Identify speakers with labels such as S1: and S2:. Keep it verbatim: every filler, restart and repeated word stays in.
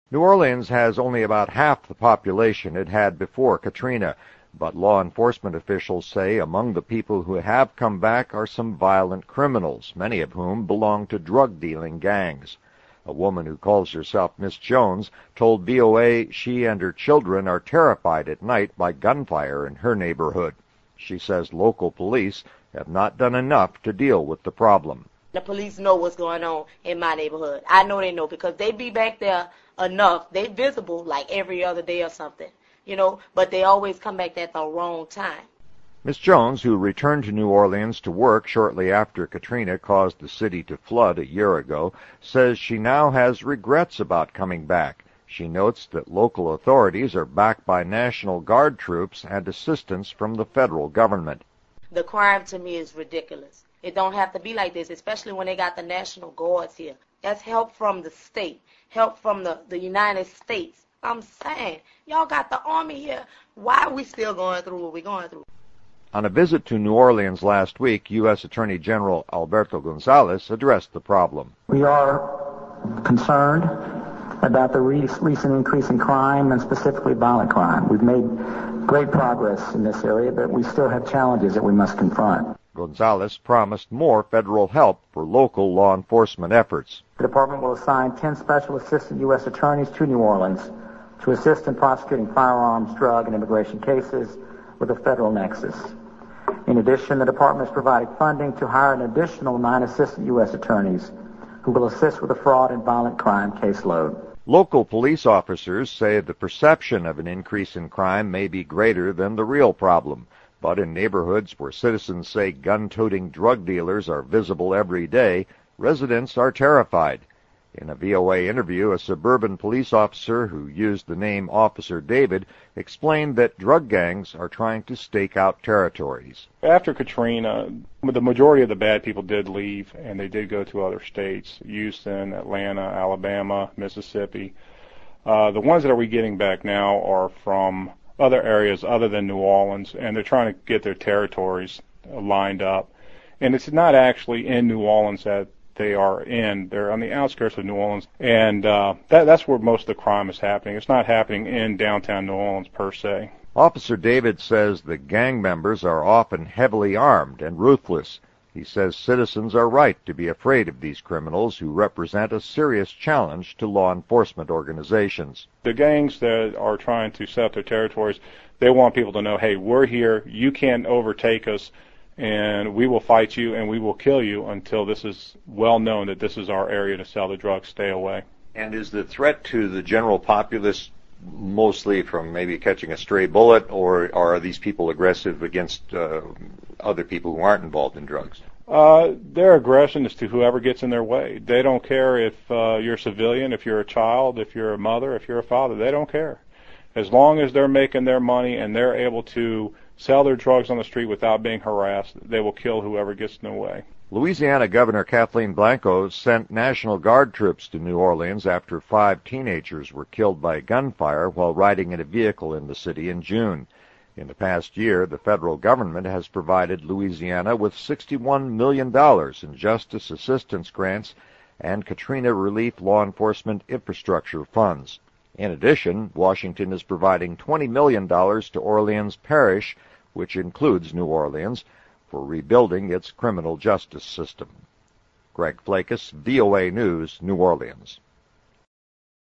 S1: New Orleans has only about half the population it had before Katrina, but law enforcement officials say among the people who have come back are some violent criminals, many of whom belong to drug-dealing gangs. A woman who calls herself Miss Jones told V O A she and her children are terrified at night by gunfire in her neighborhood. She says local police have not done enough to deal with the problem.
S2: The police know what's going on in my neighborhood. I know they know because they be back there enough. They visible like every other day or something, you know, but they always come back at the wrong time.
S1: Miss Jones, who returned to New Orleans to work shortly after Katrina caused the city to flood a year ago, says she now has regrets about coming back. She notes that local authorities are backed by National Guard troops and assistance from the federal government.
S2: The crime to me is ridiculous. It don't have to be like this, especially when they got the National Guards here. That's help from the state, help from the, the United States. I'm saying, y'all got the Army here. Why are we still going through what we're going through?
S1: On a visit to New Orleans last week, U S Attorney General Alberto Gonzales addressed the problem.
S3: We are concerned about the re- recent increase in crime and specifically violent crime. We've made great progress in this area, but we still have challenges that we must confront.
S1: Gonzales promised more federal help for local law enforcement efforts.
S3: The department will assign ten special assistant U S attorneys to New Orleans to assist in prosecuting firearms, drug, and immigration cases with a federal nexus. In addition, the department is providing funding to hire an additional nine assistant U S attorneys who will assist with the fraud and violent crime caseload.
S1: Local police officers say the perception of an increase in crime may be greater than the real problem. But in neighborhoods where citizens say gun-toting drug dealers are visible every day, residents are terrified. In a V O A interview, a suburban police officer who used the name Officer David explained that drug gangs are trying to stake out territories.
S4: After Katrina, the majority of the bad people did leave, and they did go to other states, Houston, Atlanta, Alabama, Mississippi. Uh, the ones that are we getting back now are from other areas other than New Orleans, and they're trying to get their territories lined up. And it's not actually in New Orleans that they are in. They're on the outskirts of New Orleans, and uh, that, that's where most of the crime is happening. It's not happening in downtown New Orleans per se.
S1: Officer David says the gang members are often heavily armed and ruthless. He says citizens are right to be afraid of these criminals who represent a serious challenge to law enforcement organizations.
S4: The gangs that are trying to set up their territories, they want people to know, hey, we're here, you can't overtake us, and we will fight you and we will kill you until this is well known that this is our area to sell the drugs. Stay away.
S1: And is the threat to the general populace mostly from maybe catching a stray bullet, or are these people aggressive against uh, other people who aren't involved in drugs?
S4: Uh, their aggression is to whoever gets in their way. They don't care if uh, you're a civilian, if you're a child, if you're a mother, if you're a father. They don't care. As long as they're making their money and they're able to sell their drugs on the street without being harassed, they will kill whoever gets in their way.
S1: Louisiana Governor Kathleen Blanco sent National Guard troops to New Orleans after five teenagers were killed by gunfire while riding in a vehicle in the city in June. In the past year, the federal government has provided Louisiana with sixty-one million dollars in justice assistance grants and Katrina relief law enforcement infrastructure funds. In addition, Washington is providing twenty million dollars to Orleans Parish, which includes New Orleans, for rebuilding its criminal justice system. Greg Flakus, V O A News, New Orleans.